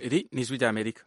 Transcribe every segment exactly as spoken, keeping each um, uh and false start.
iri ni ijwi ry'Amerika.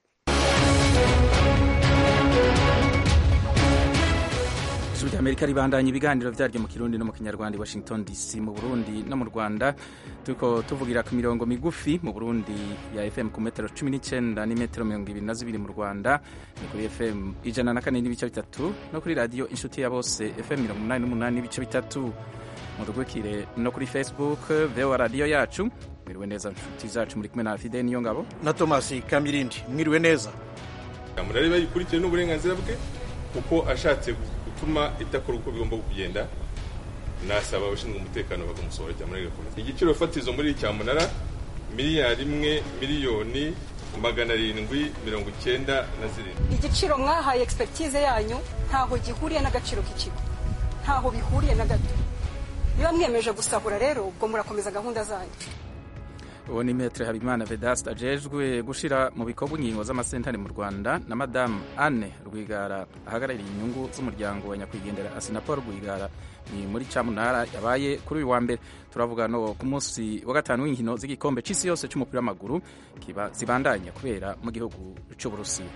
Ijwi ry'Amerika ribandanya ibiganiro vyaryo mu Kirundi no mu Kinyarwanda, Washington D C mu Burundi no mu Rwanda. Turiko tuvugira ku mirongo migufi mu Burundi ya F M ku metero cumi n'icenda n'imetero mirongo ibiri na zibiri mu Rwanda, ni kuri F M ijana na kane n'ibice bitatu no kuri radio Inshuti ya Bose F M mirongo umunani n'umunani n'ibice bitatu. Mudugwikire no kuri Facebook V O A radio yacu. Mwiriwe neza nshuti zacu, muri kumwe na Fidel Niyongabo na Thomas Kamirindi. Mwiriwe neza. Murari bayikurikiye n'uburenganzira bwe kuko ashatse gutuma itakora uko bigomba kugenda, nasaba abashinzwe umutekano bakamusohora cyangwa bagakomeza. Igiciro fatizo muri cyamunara miliyari imwe miliyoni magana arindwi mirongo icyenda na zirindwi. Igiciro mwahaye expertise yanyu ntaho gihuriye n'agaciro k'ikigo, ntaho bihuriye na gato. Niba mwemeje gusahura rero ubwo murakomeza gahunda zanyu. Uwo ni Maître Habimana Vedaste ajejwe gushira mu bikorwa ingingo z'amasentare mu Rwanda, na Madame Anne Rwigara ahagarariye inyungu z'umuryango wa nyakwigendera Assinapol Rwigara ni muri Cyamunara yabaye kuri uyu wa mbere. Turavuga no ku munsi wa gatanu w'inkino z'igikombe c'isi yose c'umupira w'amaguru kiba zibandanya kubera mu gihugu c'u Burusiya.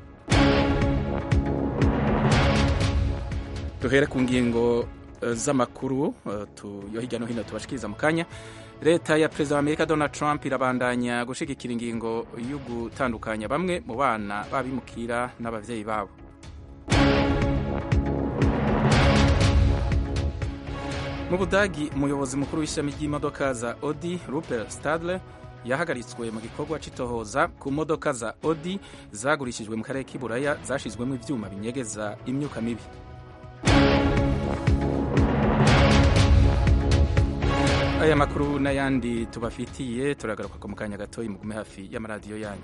Duhere ku ngingo z'amakuru tuyo hirya no hino tubashikiriza mu kanya. Leta ya Perezida wa Amerika Donald Trump irabandanya gushigikira ingingo yo gutandukanya bamwe mu bana babimukira n'abavyeyi babo. Mu Budagi, umuyobozi mukuru w'ishami ry'imodoka za Audi Rupert Stadler yahagaritswe mu gikorwa c'itohoza ku modoka za Audi zagurishijwe mu karere k'Iburaya zashizwemo ivyuma binyegeza imyuka mibi. Aya makuru n'ayandi tubafitiye turagaruka ko mu kanya gatoyi, mugume hafi y'amaradiyo yanyu.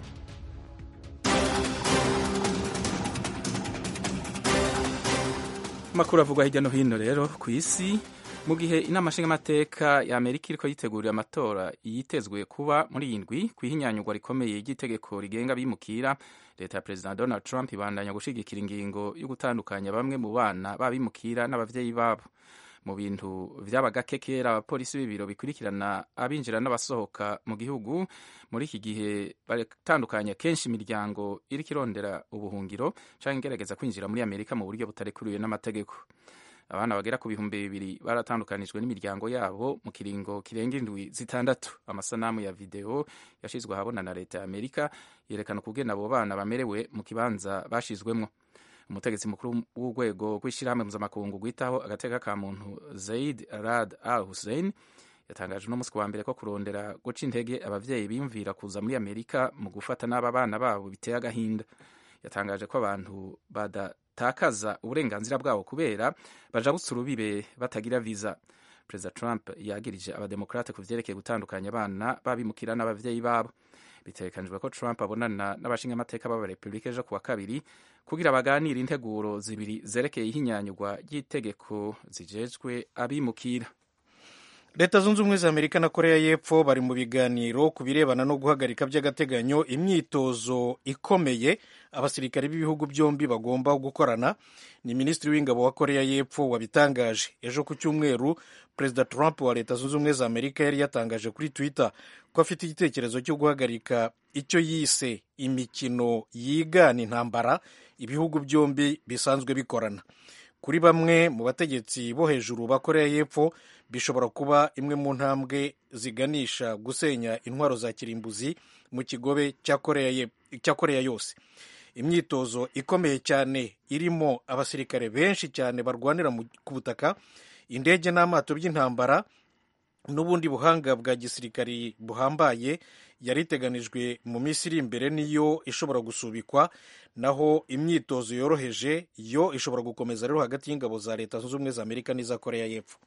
Makuru avugwa hirya no hino rero ku isi, mu gihe inama nshingamateka ya Amerika iriko yitegurira amatora yitezwe kuba muri indwi kwihinyanyurwa rikomeye ry'itegeko rigenga abimukira, leta ya Perezida Donald Trump ibandanya gushigikira ingingo yo gutandukanya bamwe mu bana babimukira n'abavyeyi babo. Mu bintu vyabaga kekera abapolisi b'ibiro bikurikirana abinjira n'abasohoka mu gihugu muri iki gihe baratandukanya kenshi imiryango iriko irondera ubuhungiro canke igerageza kwinjira muri Amerika mu buryo butarekuriwe n'amategeko. Abana bagera ku bihumbi bibiri baratandukanijwe n'imiryango yabo mu kiringo kirenga indwi zitandatu. Amasanamu ya video yashizwe ahabona na leta ya Amerika yerekana ukugena abo bana bamerewe mu kibanza bashizwemwo. Umutegetsi mukuru w'urwego rw'ishirahamwe mpuzamakungu rwitaho agateka ka muntu Zaid Rad Al Hussein yatangaje no musi wa mbere ko kurondera guca intege abavyeyi biyumvira kuza muri Amerika mu gufata n'aba bana babo biteye agahinda. Yatangaje ko abantu badatakaza uburenganzira bwabo kubera baja gutsurubibe batagira visa. Perezida Trump yagirije abademokrate ku vyerekeye gutandukanya abana babimukira n'abavyeyi babo. Bitegekanijwe ko Trump abonana n'abashingamateka b'abarepublika ejo kuwa kabiri kugira baganire integuro zibiri zerekeye ihinyanyurwa ry'itegeko zijejwe abimukira. Leta zunze ubumwe za Amerika na Korea y'Epfo bari mu biganiro ku birebana no guhagarika by'agateganyo imyitozo ikomeye abasirikare b'ibihugu byombi bagomba gukorana. Ni Minisitiri w'ingabo wa Korea y'Epfo wabitangaje ejo ku cyumweru. Perezida Trump wa Leta zunze ubumwe za Amerika yari yatangaje kuri Twitter ko afite igitekerezo cyo guhagarika icyo yise imikino yigana intambara ibihugu byombi bisanzwe bikorana. Kuri bamwe mu bategetsi bo hejuru ba Korea y'Epfo bishobora kuba imwe mu ntambwe ziganisha gusenya intwaro za kirimbuzi mu kigobe cya Korea cya Korea yose. Imyitozo ikomeye cyane irimo abasirikare benshi cyane barwanira ku butaka, indege n'amato by'intambara n'ubundi buhanga bwa gisirikari buhambaye yari iteganijwe mu minsi iri imbere niyo ishobora gusubikwa, naho imyitozo yoroheje yo ishobora gukomeza rero hagati y'ingabo za Leta zunze ubumwe za Amerika n'iza Korea y'Epfo.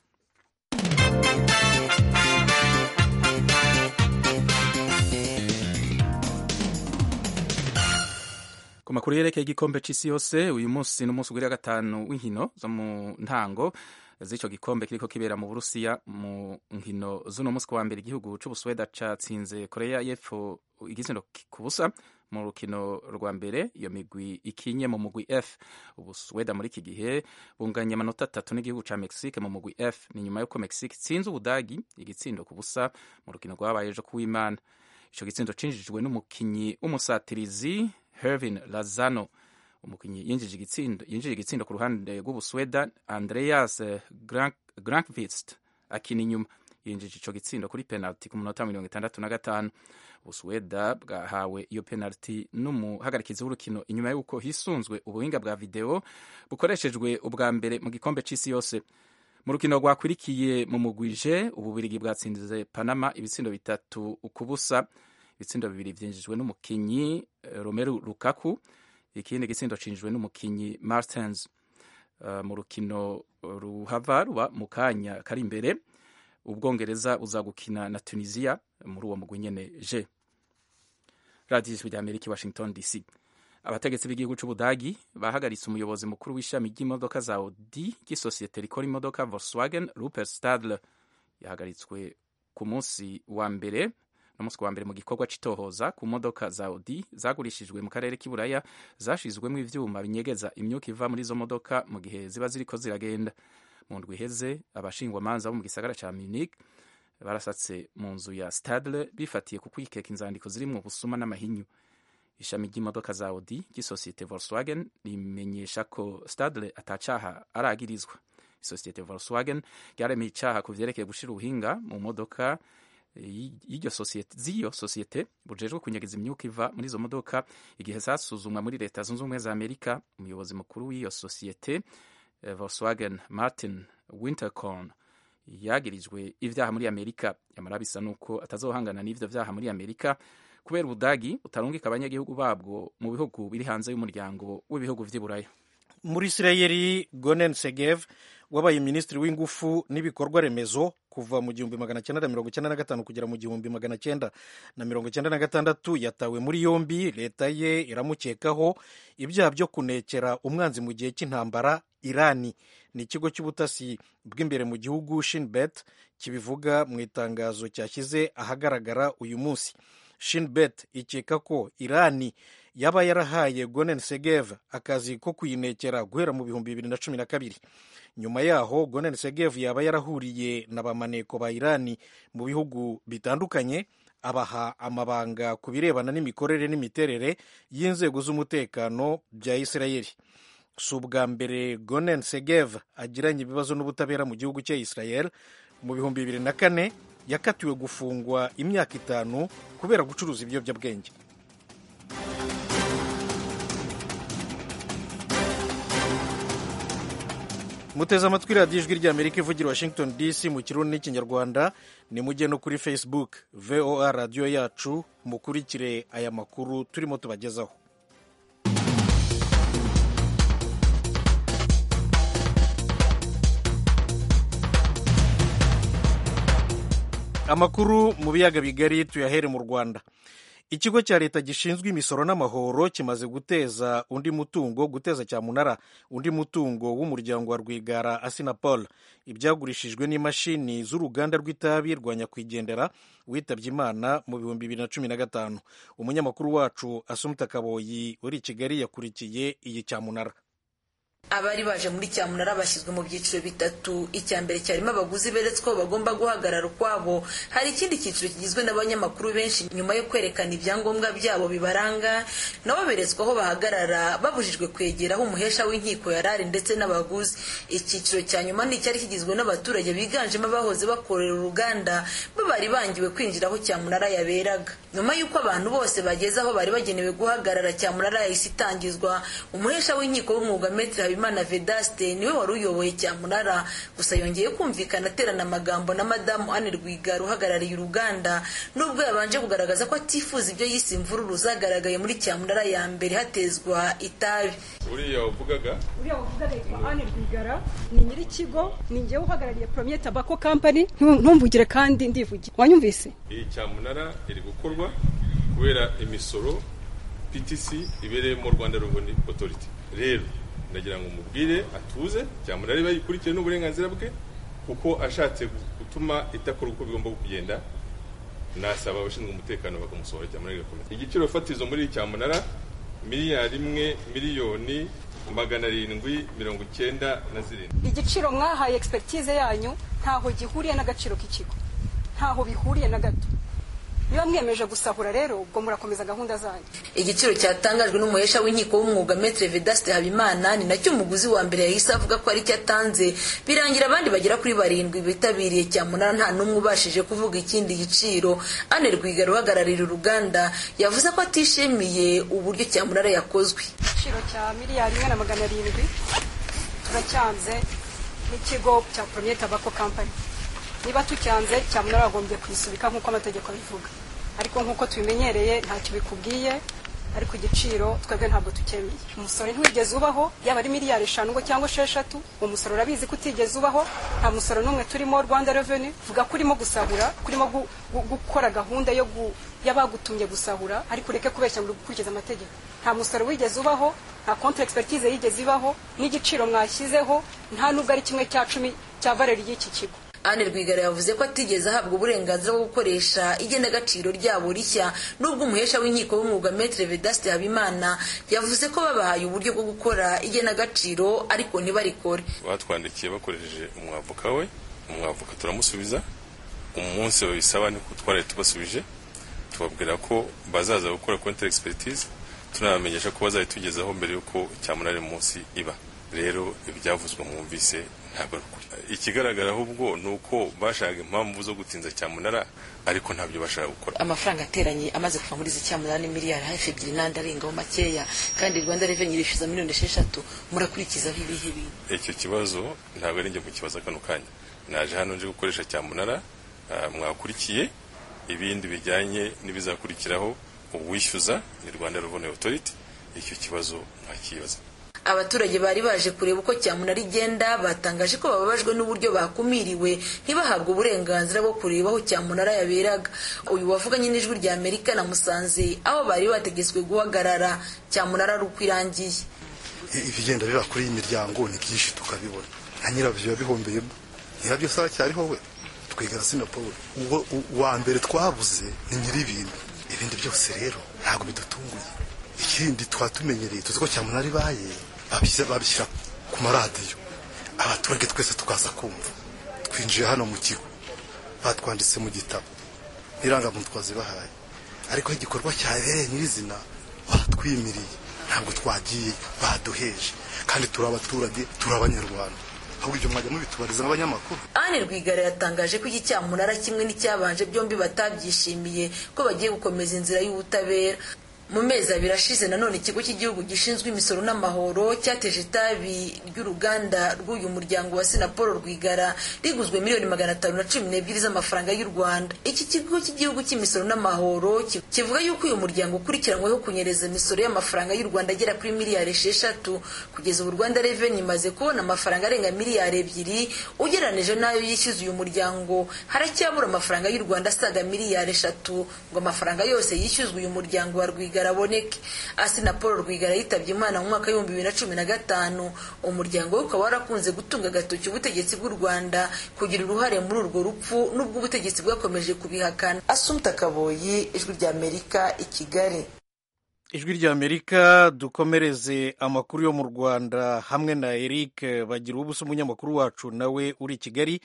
Ku makuru yerekeye igikombe c'isi yose, uyu munsi n'umunsi ugira gatanu w'inkino zo mu ntango z'ico gikombe kiriko kibera mu Burusiya. Mu nkino z'uno munsi wa mbere igihugu c'Ubusweda catsinze Korea y'Epfo igitsindo ku busa mu rukino rwa mbere. Iyo migwi ikinye mu mugwi F. Ubusweda muri iki gihe bunganye amanota atatu n'igihugu ca Mexique mu mugwi F. Ni nyuma yuko Mexique itsinze Ubudagi igitsindo ku busa mu rukino rwabaye ejo kuw'Imana. ico gitsindo cinjijwe n'umukinyi w'umusatirizi Hervin Lozano. Umukinyi yinjije igitsindo yinjije igitsindo ku ruhande rw'Ubusweda Andreas Grankvist akina inyuma yinjije ico gitsindo kuri penalty ku munota mirongo itandatu na gatanu. Ubusweda bwahawe iyo penalty n'umuhagarikizi w'urukino inyuma y'uko hisunzwe ubuhinga bwa video bukoreshejwe ubwa mbere mu gikombe c'isi yose. Mu rukino rwakwirikiye mu mugwije Ububirigi bwatsinze Panama ibitsindo bitatu ukubusa. Ibitsindo bibiri vyinjijwe n'umukinyi Romelu Lukaku, ikindi gitsindo cinjijwe n'umukinyi Martens. Uh, mu rukino ruhava ruba mu kanya kari imbere Ubwongereza uzagukina na Tunisia muri uwo mugwi nyene je. Radio Ijwi ry'Amerika, Washington D C. Abategetsi b'igihugu c'Ubudagi bahagaritse umuyobozi mukuru w'ishami ry'imodoka za Audi ry'isosiyete rikora imodoka Volkswagen, Rupert Stadler. Yahagaritswe ku munsi wa mbere no munsi wa mbere mu gikorwa c'itohoza ku modoka za Audi zagurishijwe mu karere k'Iburaya zashizwemo ivyuma binyegeza imyuka iva muri izo modoka mu gihe ziba ziriko ziragenda. Mu ndwi iheze abashingwamanza bo mu gisagara ca Munich barasatse mu nzu ya Stadler bifatiye ku kwikeka inzandiko zirimwo ubusuma n'amahinyu. Ishami ry'imodoka za Audi ry'isosiyete Volkswagen rimenyesha ko Stadler atacaha aragirizwa. Isosiyete Volkswagen ryaremeye icaha ku vyerekeye gushira ubuhinga mu modoka y'iryo sosiyete z'iyo sosiyete bujejwe kunyegeza imyuka iva muri izo modoka igihe zasuzumwa muri Leta Zunze Ubumwe za Amerika. Umuyobozi mukuru w'iyo sosiyete Volkswagen, Martin Winterkorn, yagirijwe ivyaha muri Amerika. Yamara bisa nuko atazohangana n'ivyo vyaha muri Amerika kubera Ubudagi butarungika abanyagihugu babwo mu bihugu biri hanze y'umuryango w'ibihugu vy'Iburaya. Muri Isirayeli, Gonen Segev wabaye minisitiri w'ingufu n'ibikorwa remezo kuva mu gihumbi magana cyenda na mirongo cyenda na gatanu kugera mu gihumbi magana cyenda na mirongo cyenda na gatandatu yatawe muri yombi. Leta ye iramukekaho ibyaha byo kunekera umwanzi mu gihe cy'intambara Irani. Ni ikigo cy'ubutasi bw'imbere mu gihugu Shin Bet kibivuga mu itangazo cyashyize ahagaragara uyu munsi. Shin Bet ikeka ko Irani yaba yarahaye Gonen Segev akazi ko kuyinekera guhera mu bihumbi bibiri na cumi na kabiri. Nyuma yaho Gonen Segev yaba yarahuriye na bamaneko ba Irani mu bihugu bitandukanye, abaha amabanga ku birebana n'imikorere n'imiterere y'inzego z'umutekano bya Isirayeli. Si ubwa mbere Gonen Segev agiranye ibibazo n'ubutabera mu gihugu cya Israel. Mu bihumbi bibiri na kane yakatiwe gufungwa imyaka itanu kubera gucuruza ibiyobyabwenge. Muteze amatwi radiyo Ijwi ry'Amerika ivugira Washington D C mu Kirundi n'Ikinyarwanda. Ni mujye no kuri Facebook V O A radiyo yacu mukurikire aya makuru turimo tubagezaho. Amakuru mu biyaga bigari tuyahere mu Rwanda. Ikigo cya leta gishinzwe imisoro n'amahoro kimaze guteza undi mutungo guteza cyamunara undi mutungo w'umuryango wa Rwigara Asinapol. Ibyagurishijwe n'imashini z'uruganda rw'itabi rwa nyakwigendera witabye Imana mu bihumbi bibiri na cumi na gatanu. Umunyamakuru wacu Asumta Kaboyi uri i Kigali yakurikiye iyi cyamunara. Abari baje muri cyamunara bashyizwe mu byiciro bitatu. Icya mbere cyarimo abaguzi beretswe ko bagomba guhagarara ukwabo. Hari ikindi cyiciro kigizwe n'abanyamakuru benshi nyuma yo kwerekana ibyangombwa byabo bibaranga, nabo beretswe aho bahagarara babujijwe kwegera aho umuhesha w'inkiko yarari ndetse n'abaguzi. Icyiciro cya nyuma ni cyari kigizwe n'abaturage biganjemo abahoze bakorera uruganda bo bari bangiwe kwinjira aho cyamunara yaberaga. Nyuma y'uko abantu bose bageze aho bari bagenewe guhagarara, cyamunara yahise itangizwa. Umuhesha w'inkiko w'umwuga Maître Habimana Vedaste niwe wari uyoboye cyamunara, gusa yongeye kumvikana aterana amagambo na Madamu Anne Rwigara uhagarariye uruganda, nubwo yabanje kugaragaza ko atifuza ibyo yise imvururu zagaragaye muri cyamunara ya mbere hatezwa itabi. Uriya uvugaga uriya uvugaga yitwa Anne Rwigara, ni nyiri kigo, ni njyewe uhagarariye Premier Tobacco Company. Ntumvugire kandi ndivugira, wanyumvise? Iyi cyamunara iri gukorwa kubera imisoro P T C ibereye mu Rwanda Revenue Authority. Rero ndagira ngo mubwire atuze, cyamunara riba yikurikire n'uburenganzira bwe, kuko ashatse gutuma itakora uko bigomba kugenda nasaba abashinzwe umutekano bakamusohora cyamunara igakomeza. Igiciro fatizo muri cyamunara miliyari imwe miliyoni magana arindwi mirongo icyenda na zirindwi. Igiciro mwahaye expertise yanyu ntaho gihuriye n'agaciro k'ikigo, ntaho bihuriye na gato. niba mwemeje gusahura rero ubwo murakomeza gahunda zanyu. Igiciro cyatangajwe n'umuhesha w'inkiko w'umwuga Maître Vedaste Habimana ni nacyo umuguzi wa mbere yahise avuga ko ari cyo atanze, birangira abandi bagera kuri barindwi bitabiriye cyamunara nta n'umwe ubashije kuvuga ikindi giciro. Anne Rwigara uhagararira uruganda yavuze ko atishimiye uburyo cyamunara yakozwe. Igiciro cya miliyari imwe na magana arindwi turacyanze n'ikigo cya Premier Tobacco Company. Niba tucyanze cyamunara agombye kwisubika nk'uko amategeko abivuga, ariko nk'uko tubimenyereye ntacyo bikubwiye, ariko igiciro twebwe ntabwo tukemeye. Umusoro ntiwigeze ubaho, yaba ari miliyari eshanu ngo cyangwa esheshatu, umusoro urabizi ko utigeze ubaho. Nta musoro n'umwe turimo Rwanda Revenue vuga kurimo gusahura, kurimo gu, gu, gukora gahunda yo gu, yabagutumye gusahura, ariko ureke kubeshya ngo gukurikiza amategeko. Nta musoro wigeze ubaho, nta contre expertise yigeze ibaho, n'igiciro mwashyizeho nta nubwo ari kimwe cya cumi cya valeur y'iki kigo. Anne Rwigara yavuze ko atigeze ahabwa uburenganzira bwo gukoresha igenagaciro ryabo rishya, nubwo umuhesha w'inkiko w'umwuga Maître Vedaste Habimana yavuze ko babahaye uburyo bwo gukora igenagaciro ariko ntibarikore. Batwandikiye bakoresheje umwavoka we, umwavoka turamusubiza, umunsi babisaba niko twari tubasubije, tubabwira ko bazaza gukora contre expertise, tunabamenyesha ko bazayitugezaho mbere yuko cyamunara munsi iba. Rero ibyavuzwe mwumvise ntabwo ari ukuri. Ikigaragara ahubwo nuko bashaka impamvu zo gutinza cyamunara ariko ntabyo bashaka gukora. Amafaranga ateranye amaze kuva muri izi cyamunara ni miliyari hafi ebyiri n'andi arengaho makeya, kandi Rwanda Revenue irishyuza miliyoni esheshatu. Murakurikizaho ibihe bintu? Icyo kibazo ntabwo ari njye mu kibazo kano kanya. Naje hano nje gukoresha cyamunara, mwakurikiye ibindi bijyanye n'ibizakurikiraho uwishyuza ni Rwanda Revenue Authority. Icyo kibazo ntakibaza. Abaturage bari baje kureba uko cyamunara igenda batangaje ko bababajwe n'uburyo bakumiriwe ntibahabwe uburenganzira bwo kureba aho cyamunara yaberaga. Uyu wavuganye n'Ijwi rya Amerika na Musanze aho bari bategetswe guhagarara cyamunara ari uko irangiye. Ibigenda biba kuri iyi miryango ni byinshi tukabibona, nka nyirabyo yabihombeyemo, nyirabyo saa cyariho we twigara Sinaporo. Uwo wa mbere twabuze ni nyiribintu, ibindi byose rero ntabwo bidutunguye. Ikindi twatumenyereye tuzi ko cyamunara ibaye babishyira ku maradiyo, abaturage twese tukaza kumva. Twinjiye hano mu kigo batwanditse mu gitabo n'irangamuntu twazibahaye, ariko igikorwa cyabereye nyirizina batwimiriye, ntabwo twagiye baduheje, kandi turi abaturage turi abanyarwanda. Ahubwo ibyo mwajya mubitubariza nk'abanyamakuru. Anne Rwigara yatangaje ko iki cyamunara kimwe n'icyabanje byombi batabyishimiye, ko bagiye gukomeza inzira y'ubutabera. Mu mezi abiri ashize nanone ikigo cy'igihugu gishinzwe imisoro n'amahoro cyateje itabi ry'uruganda rw'uyu muryango wa Sinaporo Rwigara riguzwe miliyoni magana atanu na cumi n'ebyiri z'amafaranga y'u Rwanda. Iki kigo cy'igihugu cy'imisoro n'amahoro kivuga yuko uyu muryango ukurikiranyweho kunyereza imisoro y'amafaranga y'u Rwanda agera kuri miliyari esheshatu. Kugeza ubu Rwanda Revenue imaze kubona amafaranga arenga miliyari ebyiri, ugereranije n'ayo yishyuza uyu muryango haracyabura amafaranga y'u Rwanda asaga miliyari eshatu ngo amafaranga yose yishyuzwa uyu muryango wa Rwigara araboneke. Sinaporo Rwigara yitabye Imana mu mwaka w'ibihumbi bibiri na cumi na gatanu. Umuryango we ukaba warakunze gutunga agatoki ubutegetsi bw'u Rwanda kugira uruhare muri urwo rupfu, n'ubwo ubutegetsi bwakomeje kubihakana. Assumpta Kaboyi, Ijwi rya Amerika, i Kigali. Ijwi rya Amerika, dukomereze amakuru yo mu Rwanda hamwe na Eric Bagira ubusa, umunyamakuru wacu nawe uri i Kigali.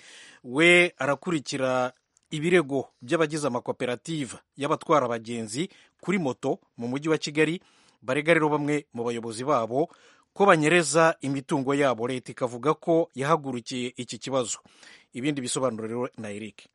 We arakurikira ibirego by'abagize amakoperative y'abatwara abagenzi kuri moto mu mujyi wa Kigali. Barega rero bamwe mu bayobozi babo ko banyereza imitungo yabo. Leta ikavuga ko yahagurukiye iki kibazo. Ibindi bisobanuro rero na Eric.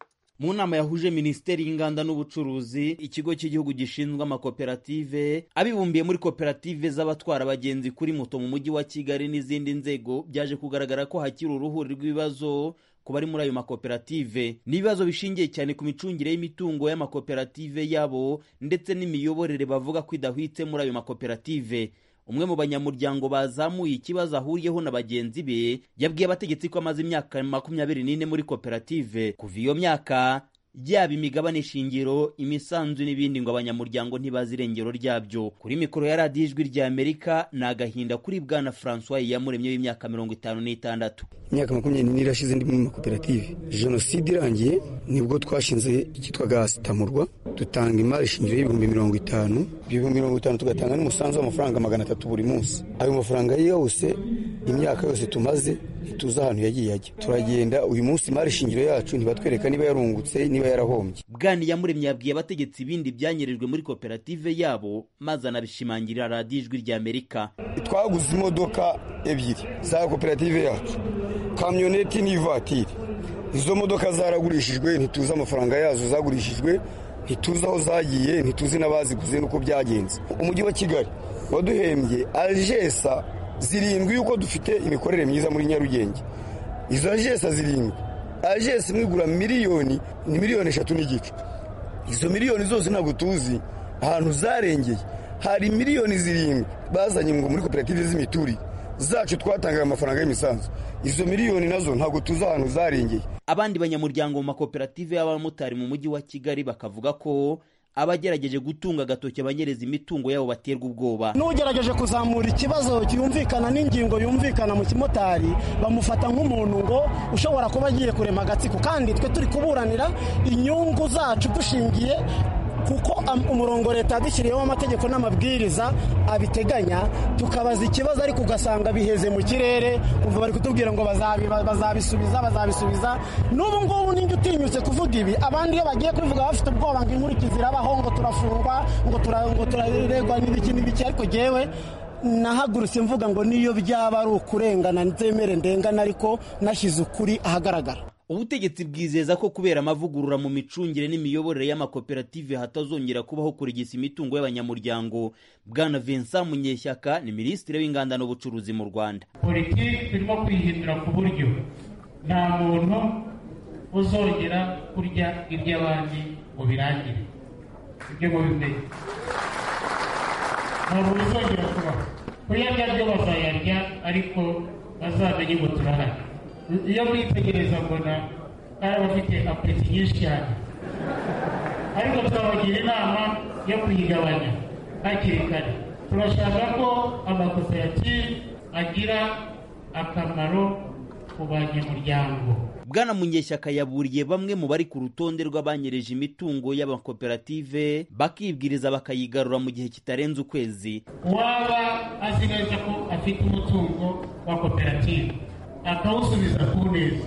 Mu nama yahuje Minisiteri y'Inganda n'Ubucuruzi, ikigo cy'igihugu gishinzwe amakoperative, abibumbiye muri koperative z'abatwara abagenzi kuri moto mu mujyi wa Kigali n'izindi nzego, byaje kugaragara ko hakiri uruhuri rw'ibibazo ku bari muri ayo makoperative. N'ibibazo bishingiye cyane ku micungire y'imitungo y'amakoperative yabo ndetse n'imiyoborere bavuga ko idahwitse muri ayo makoperative. Umwe mu banyamuryango bazamuye ikibazo ahuriyeho na bagenzi be yabwiye abategetsi ko amaze imyaka makumyabiri n'ine muri koperative. Kuva iyo myaka yaba imigabane shingiro, imisanzu n'ibindi ngo abanyamuryango ntibazi irengero ryabyo. Kuri mikoro ya radiyo Ijwi rya Amerika ni agahinda kuri Bwana François Iyamuremye w'imyaka mirongo itanu n'itandatu. Imyaka makumyabiri n'ine irashize ndi mu makoperative. Jenoside irangiye nibwo twashinze icyitwaga Sitamurwa, dutanga imari shingiro y'ibihumbi mirongo itanu. Ibihumbi mirongo itanu tugatanga n'umusanzu w'amafaranga magana atatu buri munsi. Ayo mafaranga yose imyaka yose tumaze ntituzi ahantu yagiye ajya. Turagenda uyu munsi imari shingiro yacu ntibatwereka niba yarungutse niba yarahombye. Bwaniyamuremye yabwiye abategetsi ibindi byanyerejwe muri koperative yabo maze anabishimangirira radiyo Ijwi ry'Amerika. Twaguze imodoka ebyiri za koperative yacu, kamyoneti n'ivatiri. Izo modoka zaragurishijwe, ntituzi amafaranga yazo zagurishijwe, ntituzi aho zagiye, ntituzi n'abaziguze nuko byagenze. Umujyi wa Kigali waduhembye Algesa zirindwi yuko dufite imikorere myiza muri Nyarugenge. Izo Algesa zirindwi, Algesa mwigura miliyoni ni miliyoni eshatu n'igice. Izo miliyoni zose ntabwo tuzi ahantu zarengeye. Hari miliyoni zirindwi bazanye ngo muri koperative z'imituri zacu twatangaga amafaranga y'imisanzu. Izo miliyoni nazo ntabwo tuzi ahantu zarengeye. Abandi banyamuryango mu makoperative y'abamotari mu mujyi wa Kigali bakavuga ko abagerageje gutunga agatoki abanyereza imitungo yabo baterwa ubwoba. N'ugerageje kuzamura ikibazo cyumvikana n'ingingo yumvikana mu kimotari bamufata nk'umuntu ngo ushobora kuba agiye kurema agatsiko, kandi twe turi kuburanira inyungu zacu dushingiye kuko umurongo leta yadushyiriyeho amategeko n'amabwiriza abiteganya. Tukabaza ikibazo ariko ugasanga biheze mu kirere, kumva bari kutubwira ngo bazabisubiza bazabisubiza. N'ubu ngubu ninjye utinyutse kuvuga ibi, abandi iyo bagiye kubivuga bafite ubwoba ngo inkurikizi irabaho, ngo turafungwa, ngo turaregwa n'ibiki n'ibiki. Ariko jewe nahagurutse mvuga ngo niyo byaba ari ukurengana nzemere ndengana, ariko nashyize ukuri ahagaragara. Ubutegetsi bwizeza ko kubera amavugurura mu micungire n'imiyoborere y'amakoperative hatazongera kubaho kurigisa imitungo y'abanyamuryango. Bwana Vincent Munyeshyaka ni Minisitiri w'Inganda n'Ubucuruzi mu Rwanda. Politiki turimo kwihindura ku buryo nta muntu uzongera kurya iby'abandi ngo birangire. Ibyo mubimenye ntabwo bizongera kubaho. Kuyarya byo bazayarya ariko bazamenye ngo turahari. Iyo mwitegereza mbona ari abafite apeti nyinshi cyane, ariko tukabagira inama yo kuyigabanya hakiri kare. Turashaka ko amakoperative agira akamaro ku banyamuryango. Bwana Munyeshyaka yaburiye bamwe mu bari ku rutonde rw'abanyereje imitungo y'amakoperative bakibwiriza bakayigarura mu gihe kitarenze ukwezi. Waba azi neza ko afite umutungo wa koperative akawusubiza ku neza,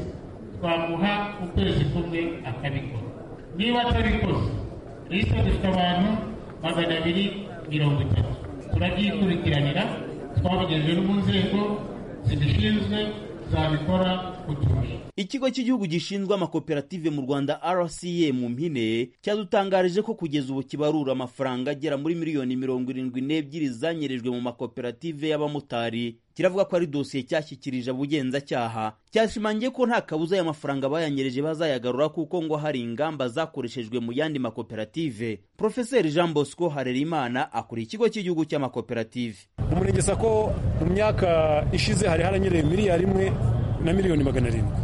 twamuha ukwezi kumwe akabikora. Niba atabikoze, lisite dufite abantu magana abiri mirongo itatu. Turabyikurikirana, twabigejeje no mu nzego zibishinzwe zabikora kuturusha. Ikigo cy'igihugu gishinzwe amakoperative mu Rwanda R C A mu mpine cyadutangarije ko kugeza ubu kibarura amafaranga agera muri miliyoni mirongo irindwi n'ebyiri zanyerejwe mu makoperative y'abamotari. Kiravuga ko ari dosiye cyashyikirije abugenzacyaha. Cyashimangiye ko nta kabuza y'amafaranga bayanyereje bazayagarura kuko ngo hari ingamba zakoreshejwe mu yandi makoperative. Profeseri Jean Bosco Harerimana akuriye ikigo cy'igihugu cy'amakoperative. Umurenge Sako mu myaka ishize hari haranyereye miliyari imwe na miliyoni magana arindwi,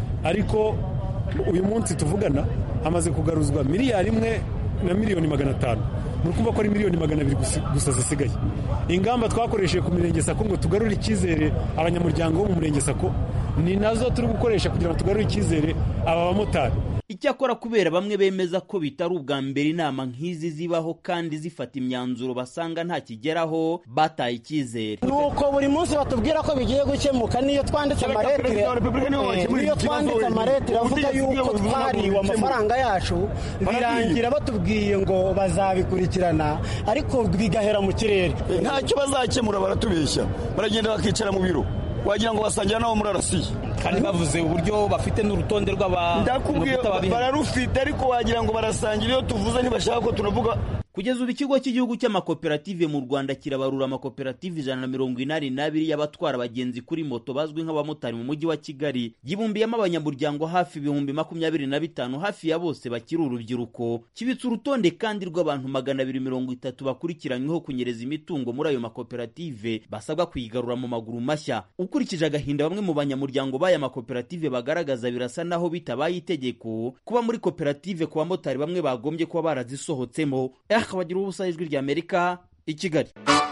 ariko uyu munsi tuvugana hamaze kugaruzwa miliyari imwe na miliyoni magana atanu. Nukumva ko ari miliyoni magana abiri gusa zisigaye. Ingamba twakoresheje ku mirenge Sako ngo tugarure icyizere abanyamuryango bo mu murenge Sako ni nazo turi gukoresha kugira ngo tugarure icyizere aba bamotari. Icyakora kubera bamwe bemeza ko bitari ubwa mbere inama nk'izi zibaho kandi zifata imyanzuro basanga nta kigeraho, bataye icyizere. Nuko buri munsi batubwira ko bigiye gukemuka, niyo twanditse amaretire niyo twanditse amaretire avuga yuko twariwe amafaranga yacu, birangira batubwiye ngo bazabikurikirana ariko bigahera mu kirere. Ntacyo bazakemura, baratubeshya, baragenda bakicara mu biro wagira ngo basangira nabo muri arasiye, kandi bavuze uburyo bafite n'urutonde rw'aba ndakubwiye bararufite, ariko wagira ngo barasangira. Iyo tuvuze ntibashaka ko tunavuga. Kugeza ubu ikigo cy'igihugu cy'amakoperative mu Rwanda kirabarura amakoperative ijana na mirongo inani n'abiri y'abatwara abagenzi kuri moto bazwi nk'abamotari mu mujyi wa Kigali. Yibumbiyemo abanyamuryango hafi ibihumbi makumyabiri na bitanu, hafi ya bose bakiri urubyiruko. Kibitse urutonde kandi rw'abantu magana abiri mirongo itatu bakurikiranyweho kunyereza imitungo muri ayo makoperative basabwa kuyigarura mu maguru mashya. Ukurikije agahinda bamwe mu banyamuryango b'aya makoperative bagaragaza, birasa naho bitabaye itegeko kuba muri koperative ku bamotari bamwe bagombye kuba barazisohotsemo. Akabagira ubusa Ijwi ry'Amerika i Kigali.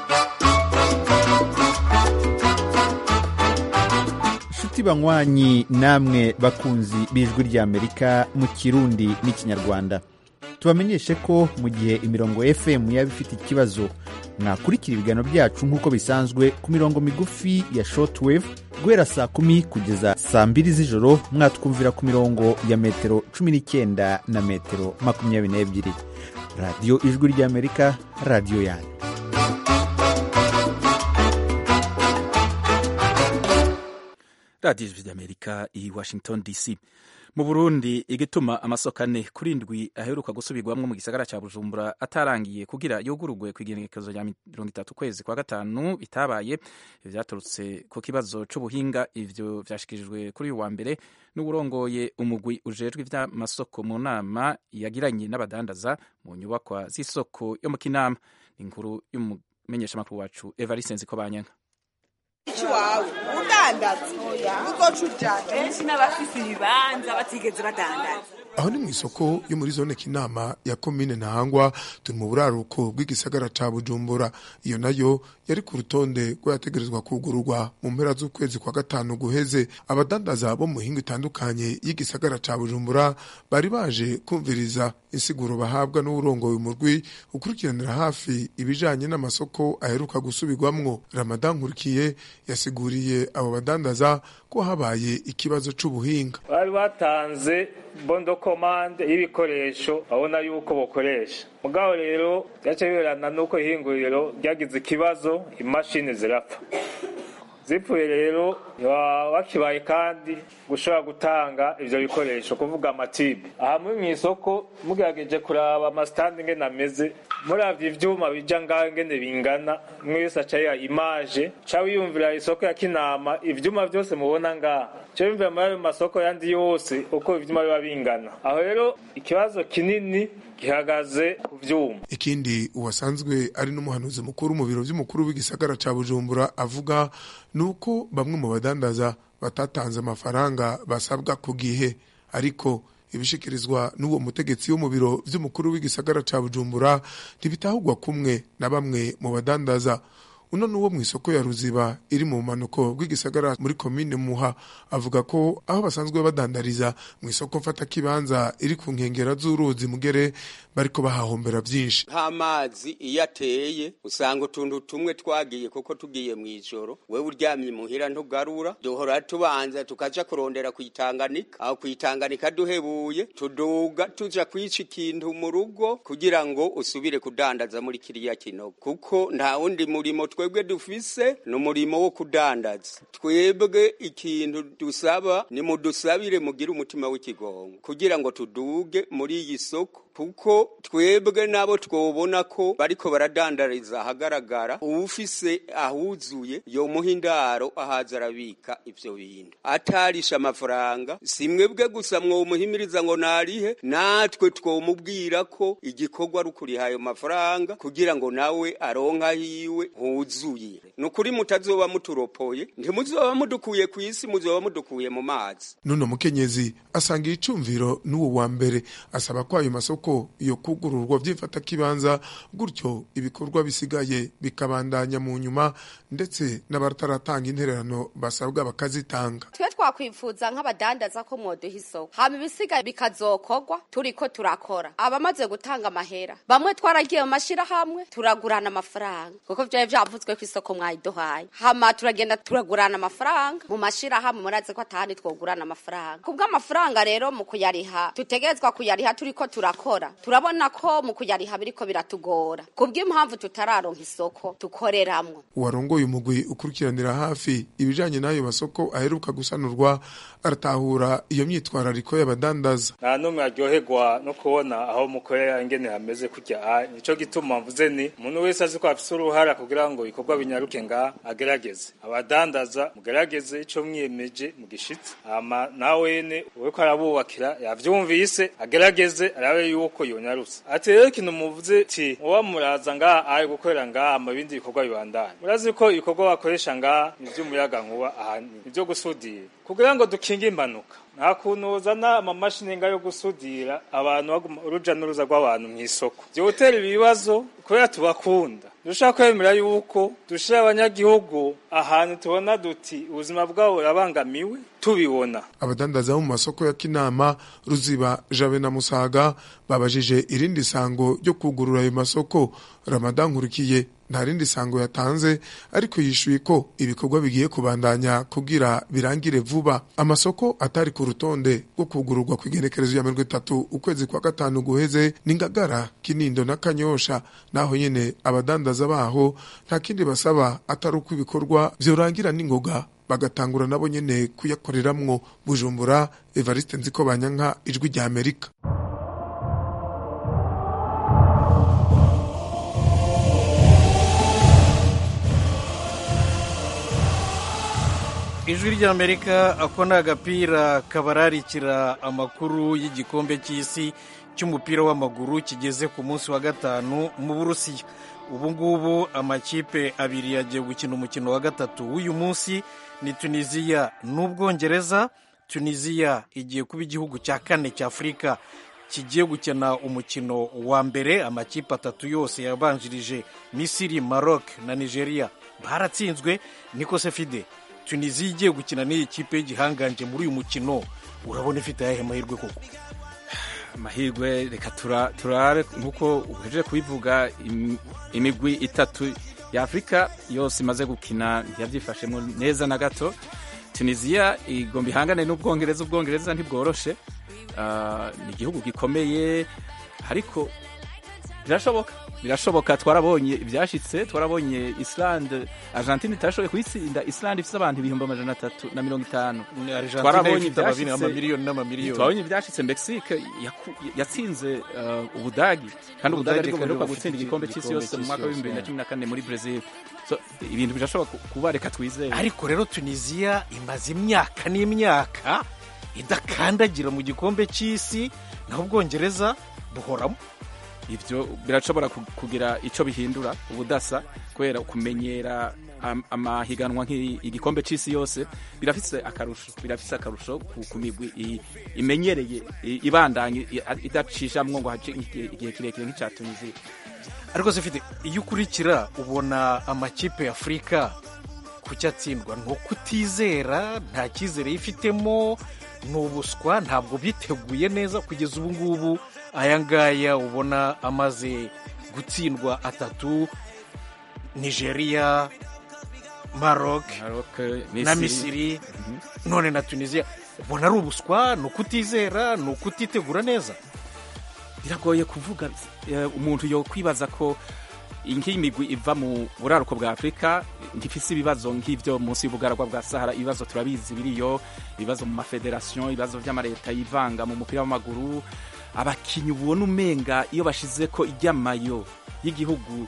Shuti banywanyi namwe bakunzi b'Ijwi ry'Amerika mu Kirundi n'Ikinyarwanda, tubamenyeshe ko mu gihe imirongo F M yaba ifite ikibazo mwakurikira ibiganiro byacu nk'uko bisanzwe ku mirongo migufi ya shortwave guhera saa kumi kugeza saa mbiri z'ijoro mwatwumvira ku mirongo ya metero cumi n'icyenda na metero makumyabiri n'ebyiri. radiyo ijwi ry'amerika, radiyo yanyu. radiyo ijwi ry'amerika i Washington D C. Mu Burundi igituma amasoko ane kuri ndwi aheruka gusubirwamwo mu gisagara ca Bujumbura atarangiye kugira yugurugwe kw'igenekerezo rya mirongo itatu kwezi kwa gatanu bitabaye vyaturutse ku kibazo c'ubuhinga. Ivyo vyashikirijwe kuri uyu wa mbere n'uburongoye umugwi ujejwe ivy'amasoko mu nama yagiranye n'abadandaza mu nyubakwa z'isoko yo mu Kinama. Inkuru y'umumenyeshamakuru wacu Evariste Nzikobanyanka. Ichiwawe udandaza uzocuja benshi n'abafise ibibanza batigeze badandaza. Aho ni mu isoko yo muri zone Kinama ya komine Ntahangwa, turi mu buraruko bw'igisagara ca Bujumbura. Iyo nayo yari ku rutonde rwo yategerezwa kugururwa mu mpera z'ukwezi kwa gatanu guheze. Abadandaza bo mu mihingo itandukanye y'igisagara ca Bujumbura bari baje kumviriza insiguro bahabwa n'urongoye umurwi ukurikiranira hafi ibijanye n'amasoko aheruka gusubirwamwo. Ramadan Nkurikiye yasiguriye abo badandaza ko habaye ikibazo c'ubuhinga. Bari batanze bondo komande y'ibikoresho babona yuko bokoresha, mugabo rero yace biberana nuko ihinguriro ryagize ikibazo, imashini zirapfa. Zipfuye rero bakibaye kandi gushobora gutanga ivyo bikoresho, kuvuga amatibe. Aha muri mw'isoko mugerageje kuraba amastandi ngene ameze, muravye ivyuma bija ngaho ngene bingana, mwese acaye image ca wiyumvira isoko ya Kinama, ivyuma vyose mubona ngaha cyo bimvira muri masoko yandi yose uko ivyuma biba bingana. Aho rero ikibazo kinini gihagaze ku vyuma. Ikindi uwasanzwe ari n'umuhanuzi mukuru mu biro vy'umukuru w'igisagara ca Bujumbura avuga nuko bamwe mu badandaza batatanze amafaranga basabwa ku gihe, ariko ibishikirizwa n'uwo mutegetsi wo mu biro vy'umukuru w'igisagara ca Bujumbura ntibitahugwa kumwe na bamwe mu badandaza. Uno nuwo mw'isoko ya Ruziba iri mu manuko bw'igisagara muri komine Muha avuga ko aho basanzwe badandariza mw'isoko mfata kibanza iri ku nkengera z'uruzi Mugere bariko bahahombera byinshi. Nta mazi iyateye usanga utuntu tumwe twagiye kuko tugiye mw'ijoro, wewe uryamye muhira ntugarura, duhora tubanza tukaja kurondera kwitanganika, aho kwitanganika duhebuye tuduga tuja kwica ikintu mu rugo kugira ngo usubire kudandaza muri kiriya kinogo, kuko nta wundi murimo twebwe dufise n'umurimo wo kudandaza. Twebwe ikintu dusaba ni mudusabire mugire umutima w'ikigongo kugira ngo tuduge muri iyi soko, kuko twebwe nabo twobona ko bariko baradandariza ahagaragara, ufise ahuzuye yo muhindaro ahaza arabika ivyo bintu atarisha amafaranga. Simwe bwe gusa mwo muhimiriza ngo narihe, natwe twomubwira ko igikorwa ari ukuriha ayo mafaranga kugira ngo nawe aronka hiwe huzuye. Nukuri mutazoba muturopoye, ntimuzoba mudukuye ku isi, muzoba mudukuye mu mazi. Nuno mukenyezi asanga icumviro n'uwo wa mbere, asaba ko ayo masoko iyo kugururwa vyifata kibanza, gutyo ibikorwa bisigaye bikabandanya mu nyuma, ndetse n'abataratanga intererano basabwa bakazitanga. Twe twakwifuza nk'abadandaza ko mwoduha isoko, hama ibisigaye bikazokorwa turiko turakora. Abamaze gutanga amahera bamwe twaragiye mu mashirahamwe turagurana amafaranga, kuko vyaje vyavuzwe ku isoko mwayiduhaye, hama turagenda turagurana amafaranga mu mashirahamwe, muraze ko atahandi twogurana amafaranga. Kubwo amafaranga rero mu kuyariha tutegerezwa kuyariha turiko turakora, turabona ko mu kuyariha biriko biratugora kubw'impamvu tutararonka isoko tukoreramwo. Uwarongoye umugwi ukurikiranira hafi ibijanye n'ayo masoko aheruka gusanurwa aratahura iyo myitwarariko y'abadandaza. Nta numwe aryoherwa no kubona aho mukorera ingene hameze kurya. Nico gituma mvuze ni umuntu wese azi ko afise uruhara kugira ngo ikorwa binyaruke nga agerageze. Abadandaza mugerageze ico mwiyemeje mu gishitsi, ama nawene uriko arabubakira yavyumvise agerageze arabe yuko yonyarutse. Ati rero ikintu muvuze ti muba muraza nga ari gukorera nga amabindi bikorwa bibandanye, murazi ko ibikorwa bakoresha nga ivy'umuyaga nkuba ahani ivyo gusudira kugira ngo dukinge impanuka. Nta kuntu uzana amamashini nga yo gusudira abantu uruja n'uruza rw'abantu mw'isoko vyotera ibibazo, kubera tubakunda. Dushaka kwemera yuko dushira abanyagihugu ahantu tubona duti ubuzima bwabo burabangamiwe, tubibona. Abadandaza mu masoko ya Kinama, Ruziba, Jabe na Musaga babajije irindi sango ryo kugurura ayo masoko. Ramadan Nkurikiye nta rindi sango yatanze, ariko yishuye ko ibikorwa bigiye kubandanya kugira birangire vuba. Amasoko atari ku rutonde rwo kugururwa kw'igenekerezo ya mirongo itatu ukwezi kwa gatanu guheze ni Ngagara, Kinindo na Kanyosha. Naho nyene abadandaza baho nta kindi basaba atari uko ibikorwa vyorangira n'ingoga bagatangura nabo nyene kuyakoreramwo. Bujumbura, Evariste Nzikobanyanka, Ijwi rya Amerika. Ijwi rya Amerika, ako ni agapira kabararikira amakuru y'igikombe cy'isi cy'umupira w'amaguru kigeze ku munsi wa gatanu mu Burusiya. Ubu ngubu amakipe abiri yagiye gukina umukino wa gatatu w'uyu munsi, ni Tunisia n'Ubwongereza. Tunisia igiye kuba igihugu cya kane cya Afurika kigiye gukina umukino wa mbere. Amakipe atatu yose yabanjirije, Misiri, Maroc na Nigeria, baratsinzwe. Niko se Fide, Tunisia igiye gukina n'iyi kipe y'igihanganje muri uyu mukino, urabona ifite ayahe mahirwe koko? Amahirwe reka turare nkuko uhejeje kubivuga, imigwi itatu ya Afrika yose imaze gukina yavyifashemo neza na gato. Tunisia igomba ihangane n'Ubwongereza. Ubwongereza ntibworoshe, uh, ni igihugu gikomeye, ariko birashoboka birashoboka twarabonye ibyashitse, twarabonye Islande, Argentine itashoboye kuyitsinda. Islande ifite abantu ibihumbi amajana atatu na mirongo itanu, twarabonye ibyashitse amamiliyoni n'amamiliyoni. Twabonye ibyashitse Mexique yatsinze uh, Ubudagi, kandi Ubudagi ariko buheruka gutsinda igikombe cy'isi yose mu mwaka wa bibiri na cumi na kane muri Brazil. So ibintu birashoboka kuba, reka twizeye. Ariko rero Tunisia imaze imyaka n'imyaka idakandagira mu gikombe cy'isi, naho Ubwongereza buhoramo. Ivyo birashobora kugira ico bihindura ubudasa, kwera kumenyera amahiganwa nk'igikombe c'isi yose birafise akarusho birafise akarusho ku migwi imenyereye ibandanye idacishamwo ngo hace igihe kirekire nk'ica Tunisia. Ariko se Fide, iyo ukurikira ubona amakipe ya Afrika kucyatsindwa, no kutizera, nta cyizere yifitemo, n'ubuswa, ntabwo biteguye neza kugeza ubu ngubu. Aya ngaya ubona amaze gutsindwa atatu, Nigeria, Maroc, Maroc na Misiri, mm -hmm. none na Tunisia, ubona ari ubuswa, no kutizera, no kutitegura neza. Biragoye kuvuga, umuntu yo kwibaza ko inki migwi iva mu buraruko bwa Afrika ngifise ibibazo nk'ivyo munsi y'ubugaragwa bwa Sahara. Ibibazo turabizi biriyo, ibibazo mu mafederation, ibibazo vy'amareta yivanga mu mupira w'amaguru. Abakinyi ubona umenga iyo bashize ko iryamayo y'igihugu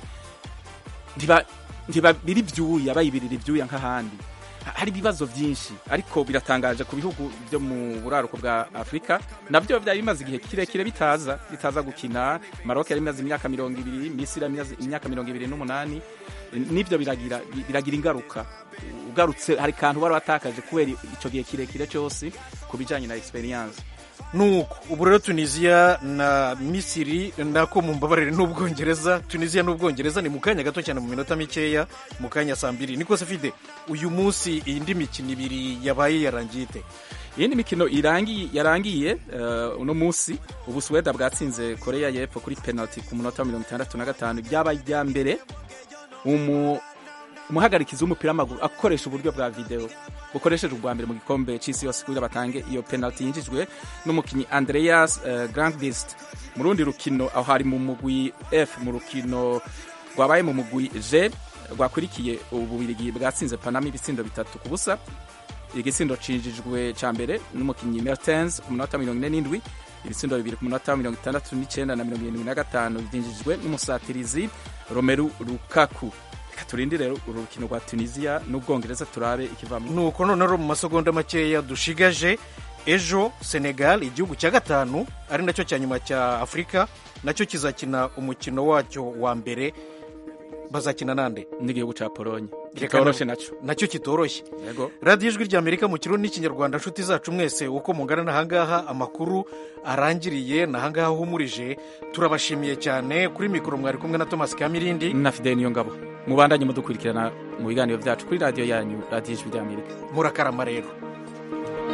ntiba ntiba biri vyuya, bayibirira ivyuya nk'ahandi. Hari ibibazo byinshi, ariko biratangaje ku bihugu byo mu buraruko bwa Afrika nabyo byari bimaze igihe kirekire bitaza bitaza gukina. Maroc yari imaze imyaka mirongo ibiri, Misiri yari imyaka mirongo ibiri n'umunani. Nibyo biragira biragira ingaruka. Ugarutse hari kantu bari batakaje kubera ico gihe kirekire cyose kubijanye na experience. Nuko ubu rero Tunisia na Misiri nako mumbabarire n'Ubwongereza, Tunisia n'Ubwongereza ni mukanya gato cyane, mu minota mikeya, mukanya saa mbiri. Niko se Fide, uyu munsi indi mikino ibiri yabaye yarangiye ite? Iyindi mikino irangiye yarangiye uh, uno munsi Ubusweda bwatsinze Korea y'Epfo kuri penalty ku munota wa mirongo itandatu na gatanu. Byabaye ya mbere umu umuhagarikizi w'umupira w'amaguru akoresha uburyo bwa video bukoresheje ubwa mbere mu gikombe cy'isi yose kugira batange iyo penalty yinjijwe n'umukinyi Andreas uh, Grandist. Mu rundi rukino aho hari mu mugwi F, mu rukino rwabaye mu mugwi G rwakurikiye Ububirigi bwatsinze Panama ibitsindo bitatu ku busa. Igitsindo cinjijwe ca mbere n'umukinyi Mertens ku munota mirongo ine n'indwi, ibitsindo bibiri ku munota mirongo itandatu n'icenda na mirongo irindwi na gatanu byinjijwe n'umusatirizi Romelu Lukaku. Turindi rero urukino rwa Tunisia n'Ubwongereza turabe ikivamo. Nuko none rero mu masegonda makeya dushigaje, ejo Senegal igihugu cya gatanu ari nacyo cya nyuma cya Afrika nacyo kizakina umukino wacyo wa mbere. Bazakina nande? N'igihugu cya Pologne. Kitoroshye naco. Nacyo kitoroshye. Yego. Radio Ijwi rya Amerika mu kirundi n'ikinyarwanda, nshuti zacu mwese uko mungana nahangaha amakuru arangiriye nahangaha humurije. Turabashimiye cyane. Kuri mikoro mwari kumwe na Thomas Kamirindi na Fidel Niyongabo. Mubandanye mudukurikirana mu biganiro byacu kuri radio yanyu Radio Ijwi rya Amerika. Murakarama rero.